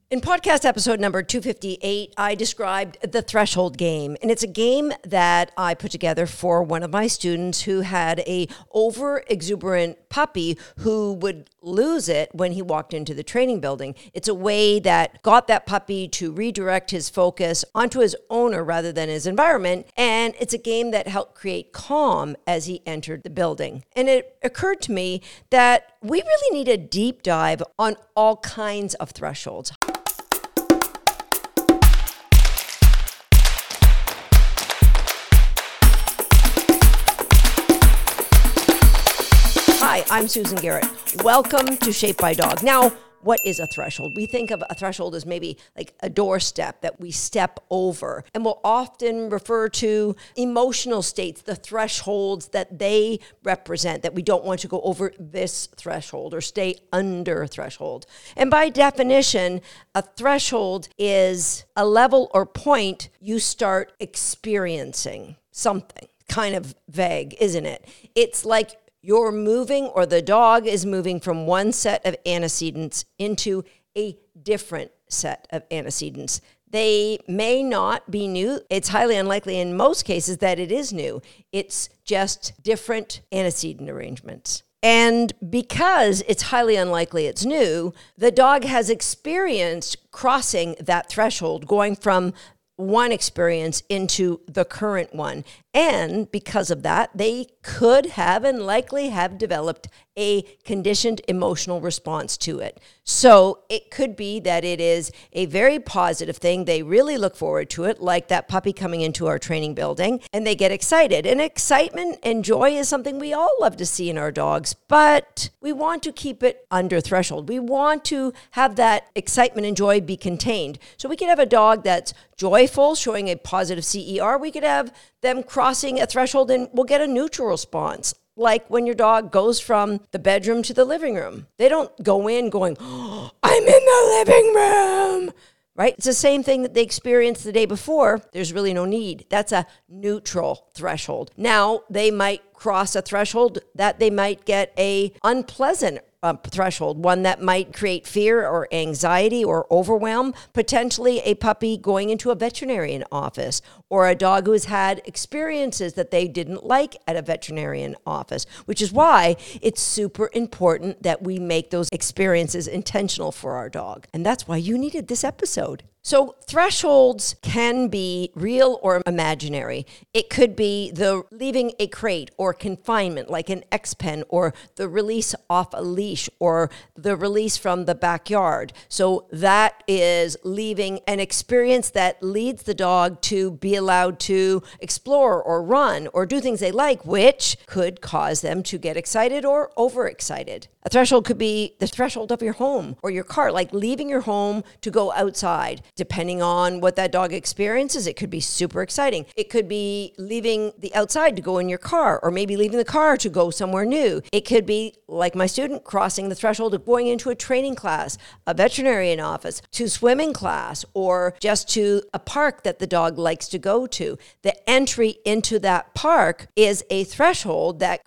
In podcast episode number 258, I described the threshold game, and it's a game that I put together for one of my students who had a over-exuberant puppy who would lose it when he walked into the training building. It's a way that got that puppy to redirect his focus onto his owner rather than his environment, and it's a game that helped create calm as he entered the building. And it occurred to me that we really need a deep dive on all kinds of thresholds. Hi, I'm Susan Garrett. Welcome to Shaped by Dog. Now, what is a threshold? We think of a threshold as maybe like a doorstep that we step over, and we'll often refer to emotional states, the thresholds that they represent, that we don't want to go over this threshold or stay under a threshold. And by definition, a threshold is a level or point you start experiencing something. Kind of vague, isn't it? It's like you're moving, or the dog is moving from one set of antecedents into a different set of antecedents. They may not be new. It's highly unlikely in most cases that it is new. It's just different antecedent arrangements. And because it's highly unlikely it's new, the dog has experienced crossing that threshold, going from one experience into the current one. And because of that, they could have and likely have developed a conditioned emotional response to it. So it could be that it is a very positive thing. They really look forward to it, like that puppy coming into our training building, and they get excited. And excitement and joy is something we all love to see in our dogs, but we want to keep it under threshold. We want to have that excitement and joy be contained. So we could have a dog that's joyful, showing a positive CER. We could have them crossing a threshold and we'll get a neutral response. Like when your dog goes from the bedroom to the living room. They don't go in going, "Oh, I'm in the living room," right? It's the same thing that they experienced the day before. There's really no need. That's a neutral threshold. Now, they might cross a threshold that they might get a unpleasant threshold, one that might create fear or anxiety or overwhelm, potentially a puppy going into a veterinarian office, or a dog who has had experiences that they didn't like at a veterinarian office, which is why it's super important that we make those experiences intentional for our dog. And that's why you needed this episode. So thresholds can be real or imaginary. It could be the leaving a crate or confinement, like an X-pen, or the release off a leash, or the release from the backyard. So that is leaving an experience that leads the dog to be allowed to explore or run or do things they like, which could cause them to get excited or overexcited. A threshold could be the threshold of your home or your car, like leaving your home to go outside. Depending on what that dog experiences, it could be super exciting. It could be leaving the outside to go in your car, or maybe leaving the car to go somewhere new. It could be, like my student, crossing the threshold of going into a training class, a veterinarian office, to swimming class, or just to a park that the dog likes to go to. The entry into that park is a threshold that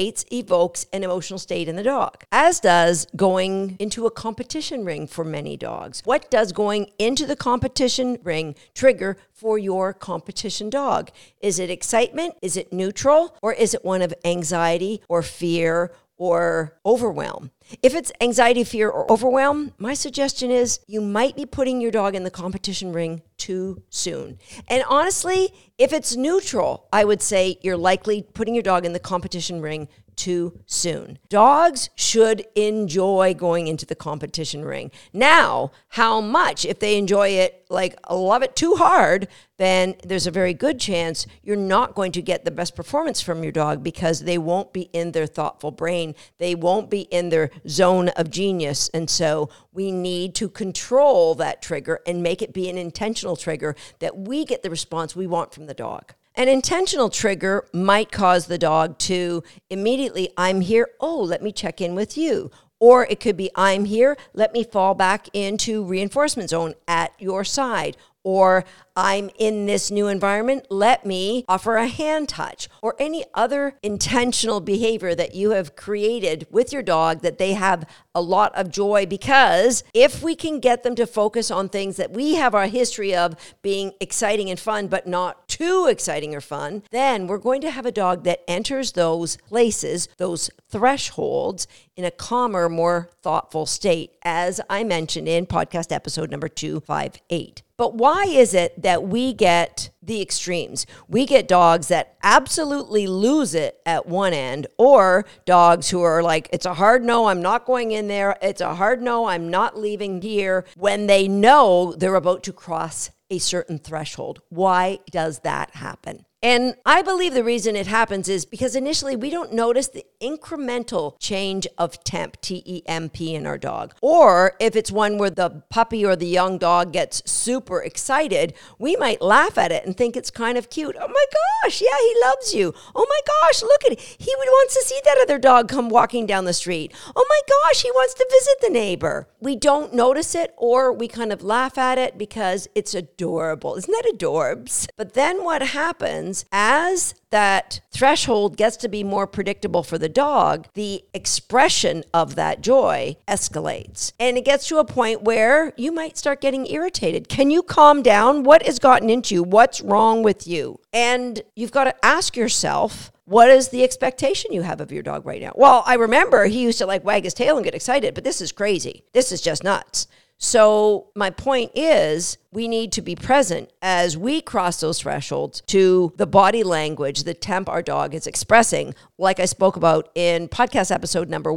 evokes an emotional state in the dog, as does going into a competition ring for many dogs. What does going into the competition ring trigger for your competition dog? Is it excitement? Is it neutral? Or is it one of anxiety or fear or overwhelm? If it's anxiety, fear, or overwhelm, my suggestion is you might be putting your dog in the competition ring too soon. And honestly, if it's neutral, I would say you're likely putting your dog in the competition ring too soon. Dogs should enjoy going into the competition ring. Now, how much? If they enjoy it, like love it too hard, then there's a very good chance you're not going to get the best performance from your dog, because they won't be in their thoughtful brain. They won't be in their zone of genius. And so we need to control that trigger and make it be an intentional trigger that we get the response we want from the dog. An intentional trigger might cause the dog to immediately, "I'm here, oh, let me check in with you." Or it could be, "I'm here, let me fall back into reinforcement zone at your side." or I'm in this new environment, let me offer a hand touch, or any other intentional behavior that you have created with your dog that they have a lot of joy. Because if we can get them to focus on things that we have our history of being exciting and fun, but not too exciting or fun, then we're going to have a dog that enters those places, those thresholds, in a calmer, more thoughtful state, as I mentioned in podcast episode number 258. But why is it that we get the extremes? We get dogs that absolutely lose it at one end, or dogs who are like, it's a hard no, I'm not going in there. It's a hard no, I'm not leaving here, when they know they're about to cross a certain threshold. Why does that happen? And I believe the reason it happens is because initially we don't notice the incremental change of temp, T-E-M-P, in our dog. Or if it's one where the puppy or the young dog gets super excited, we might laugh at it and think it's kind of cute. Oh my gosh, yeah, he loves you. Oh my gosh, look at it. He would want to see that other dog come walking down the street. Oh my gosh, he wants to visit the neighbor. We don't notice it, or we kind of laugh at it because it's adorable. Isn't that adorbs? But then what happens as that threshold gets to be more predictable for the dog, the expression of that joy escalates. And it gets to a point where you might start getting irritated. Can you calm down? What has gotten into you? What's wrong with you? And you've got to ask yourself, what is the expectation you have of your dog right now? Well, I remember he used to like wag his tail and get excited, but this is crazy. This is just nuts. So my point is, we need to be present as we cross those thresholds to the body language, the temp our dog is expressing, like I spoke about in podcast episode number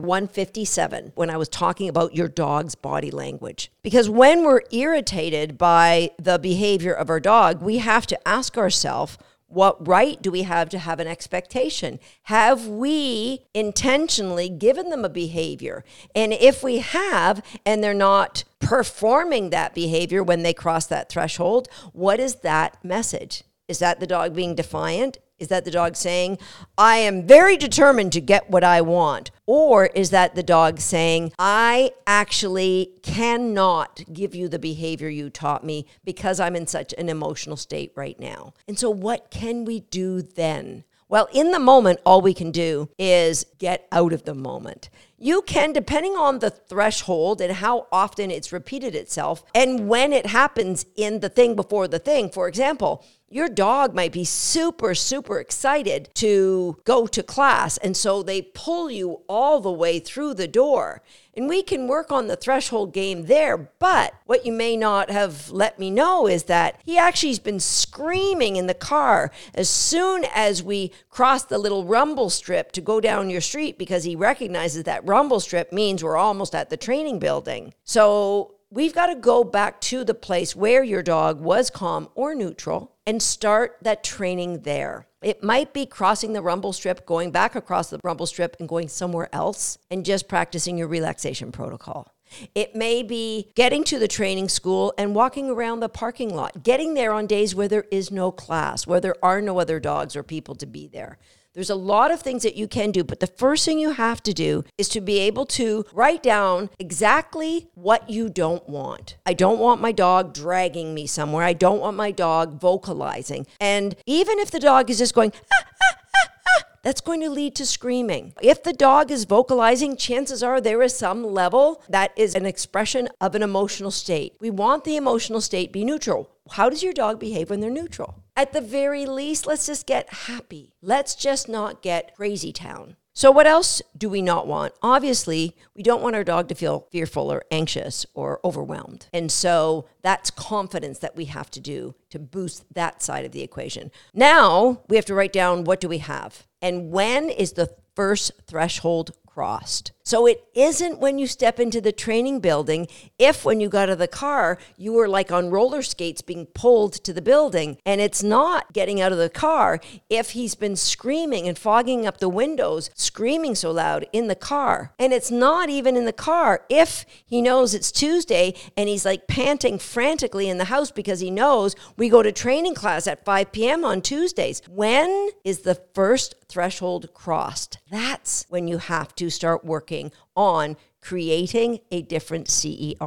157, when I was talking about your dog's body language. Because when we're irritated by the behavior of our dog, we have to ask ourselves, what right do we have to have an expectation? Have we intentionally given them a behavior? And if we have, and they're not performing that behavior when they cross that threshold, what is that message? Is that the dog being defiant? Is that the dog saying, I am very determined to get what I want? Or is that the dog saying, I actually cannot give you the behavior you taught me because I'm in such an emotional state right now? And so what can we do then? Well, in the moment, all we can do is get out of the moment. You can, depending on the threshold and how often it's repeated itself, and when it happens in the thing before the thing. For example, your dog might be super, super excited to go to class, and so they pull you all the way through the door. And we can work on the threshold game there, but what you may not have let me know is that he actually has been screaming in the car as soon as we cross the little rumble strip to go down your street, because he recognizes that rumble strip means we're almost at the training building. So we've got to go back to the place where your dog was calm or neutral and start that training there. It might be crossing the rumble strip, going back across the rumble strip and going somewhere else and just practicing your relaxation protocol. It may be getting to the training school and walking around the parking lot, getting there on days where there is no class, where there are no other dogs or people to be there. There's a lot of things that you can do, but the first thing you have to do is to be able to write down exactly what you don't want. I don't want my dog dragging me somewhere. I don't want my dog vocalizing. And even if the dog is just going, ah, ah, ah, ah, that's going to lead to screaming. If the dog is vocalizing, chances are there is some level that is an expression of an emotional state. We want the emotional state be neutral. How does your dog behave when they're neutral? At the very least, let's just get happy. Let's just not get crazy town. So what else do we not want? Obviously, we don't want our dog to feel fearful or anxious or overwhelmed. And so that's confidence that we have to do to boost that side of the equation. Now we have to write down, what do we have? And when is the first threshold crossed? So it isn't when you step into the training building, if when you got out of the car, you were like on roller skates being pulled to the building. And it's not getting out of the car if he's been screaming and fogging up the windows, screaming so loud in the car. And it's not even in the car if he knows it's Tuesday and he's like panting frantically in the house because he knows we go to training class at 5 p.m. on Tuesdays. When is the first threshold crossed? That's when you have to start working on creating a different CER.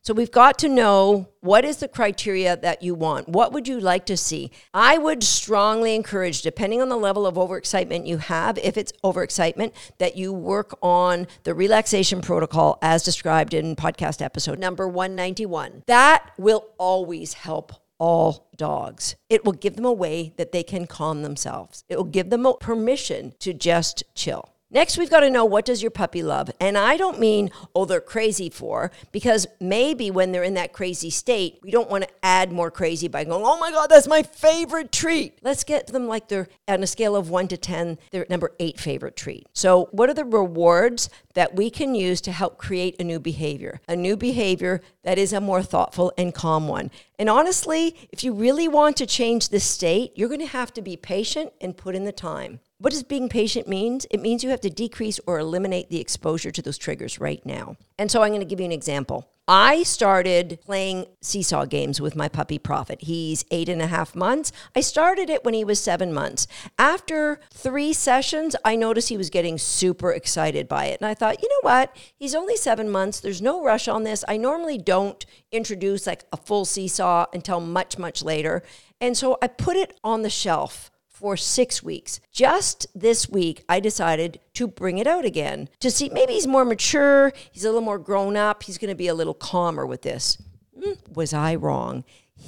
So we've got to know what is the criteria that you want. What would you like to see? I would strongly encourage, depending on the level of overexcitement you have, if it's overexcitement, that you work on the relaxation protocol as described in podcast episode number 191. That will always help all dogs. It will give them a way that they can calm themselves. It will give them permission to just chill. Next, we've got to know, what does your puppy love? And I don't mean, they're crazy for, because maybe when they're in that crazy state, we don't want to add more crazy by going, oh my God, that's my favorite treat. Let's get them like they're on a scale of 1 to 10, their number 8 favorite treat. So what are the rewards that we can use to help create a new behavior that is a more thoughtful and calm one? And honestly, if you really want to change this state, you're going to have to be patient and put in the time. What does being patient means? It means you have to decrease or eliminate the exposure to those triggers right now. And so I'm going to give you an example. I started playing seesaw games with my puppy Prophet. He's 8.5 months. I started it when he was 7 months. After 3 sessions, I noticed he was getting super excited by it. And I thought, you know what? He's only 7 months. There's no rush on this. I normally don't introduce like a full seesaw until much, much later. And so I put it on the shelf for 6 weeks. Just this week, I decided to bring it out again to see, maybe he's more mature, he's a little more grown up, he's going to be a little calmer with this. Was I wrong?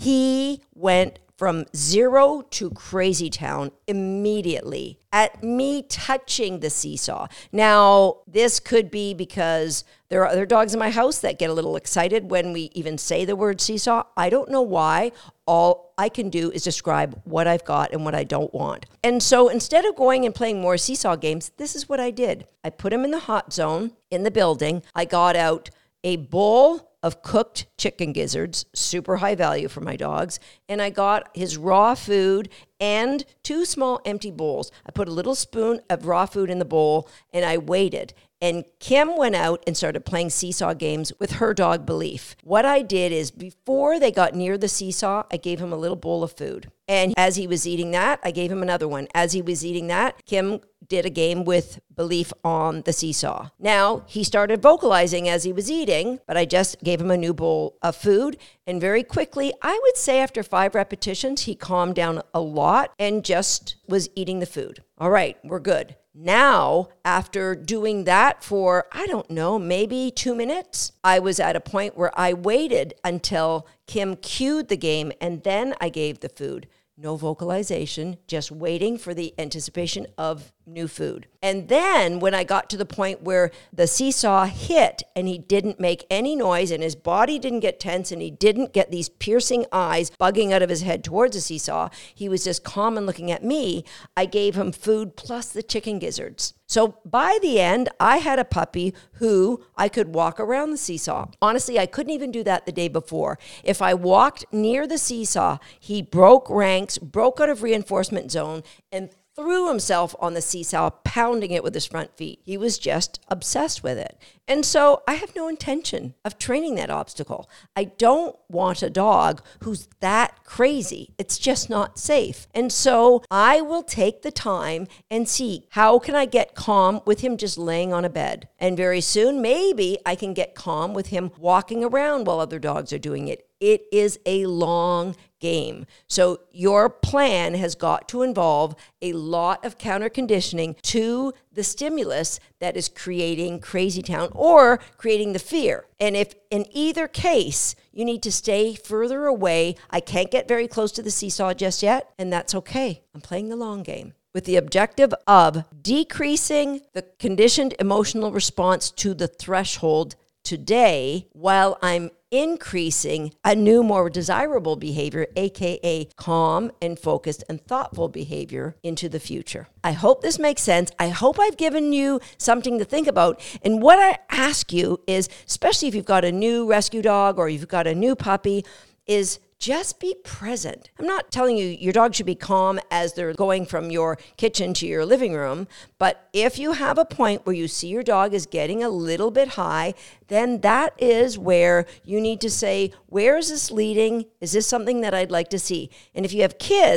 He went from 0 to crazy town immediately at me touching the seesaw. Now, this could be because there are other dogs in my house that get a little excited when we even say the word seesaw. I don't know why. All I can do is describe what I've got and what I don't want. And so instead of going and playing more seesaw games, this is what I did. I put him in the hot zone in the building. I got out a bowl of cooked chicken gizzards, super high value for my dogs. And I got his raw food and 2 small empty bowls. I put a little spoon of raw food in the bowl and I waited. And Kim went out and started playing seesaw games with her dog Belief. What I did is, before they got near the seesaw, I gave him a little bowl of food. And as he was eating that, I gave him another one. As he was eating that, Kim did a game with Belief on the seesaw. Now, he started vocalizing as he was eating, but I just gave him a new bowl of food. And very quickly, I would say after 5 repetitions, he calmed down a lot and just was eating the food. All right, we're good. Now, after doing that for, I don't know, maybe 2 minutes, I was at a point where I waited until Kim cued the game and then I gave the food. No vocalization, just waiting for the anticipation of new food. And then when I got to the point where the seesaw hit and he didn't make any noise and his body didn't get tense and he didn't get these piercing eyes bugging out of his head towards the seesaw, he was just calm and looking at me, I gave him food plus the chicken gizzards. So by the end, I had a puppy who I could walk around the seesaw. Honestly, I couldn't even do that the day before. If I walked near the seesaw, he broke ranks, broke out of reinforcement zone, and threw himself on the seesaw, pounding it with his front feet. He was just obsessed with it. And so I have no intention of training that obstacle. I don't want a dog who's that crazy. It's just not safe. And so I will take the time and see, how can I get calm with him just laying on a bed? And very soon, maybe I can get calm with him walking around while other dogs are doing it. It is a long game. So your plan has got to involve a lot of counter conditioning to the stimulus that is creating crazy town or creating the fear. And if in either case, you need to stay further away, I can't get very close to the seesaw just yet, and that's okay. I'm playing the long game with the objective of decreasing the conditioned emotional response to the threshold today while I'm increasing a new, more desirable behavior, aka calm and focused and thoughtful behavior into the future. I hope this makes sense. I hope I've given you something to think about. And what I ask you is, especially if you've got a new rescue dog or you've got a new puppy, is just be present. I'm not telling you your dog should be calm as they're going from your kitchen to your living room, but if you have a point where you see your dog is getting a little bit high, then that is where you need to say, where is this leading? Is this something that I'd like to see? And if you have kids,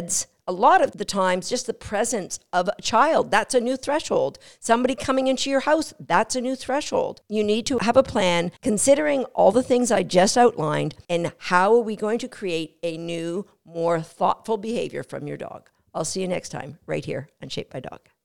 A lot of the times, just the presence of a child, that's a new threshold. Somebody coming into your house, that's a new threshold. You need to have a plan considering all the things I just outlined and how are we going to create a new, more thoughtful behavior from your dog. I'll see you next time right here on Shaped by Dog.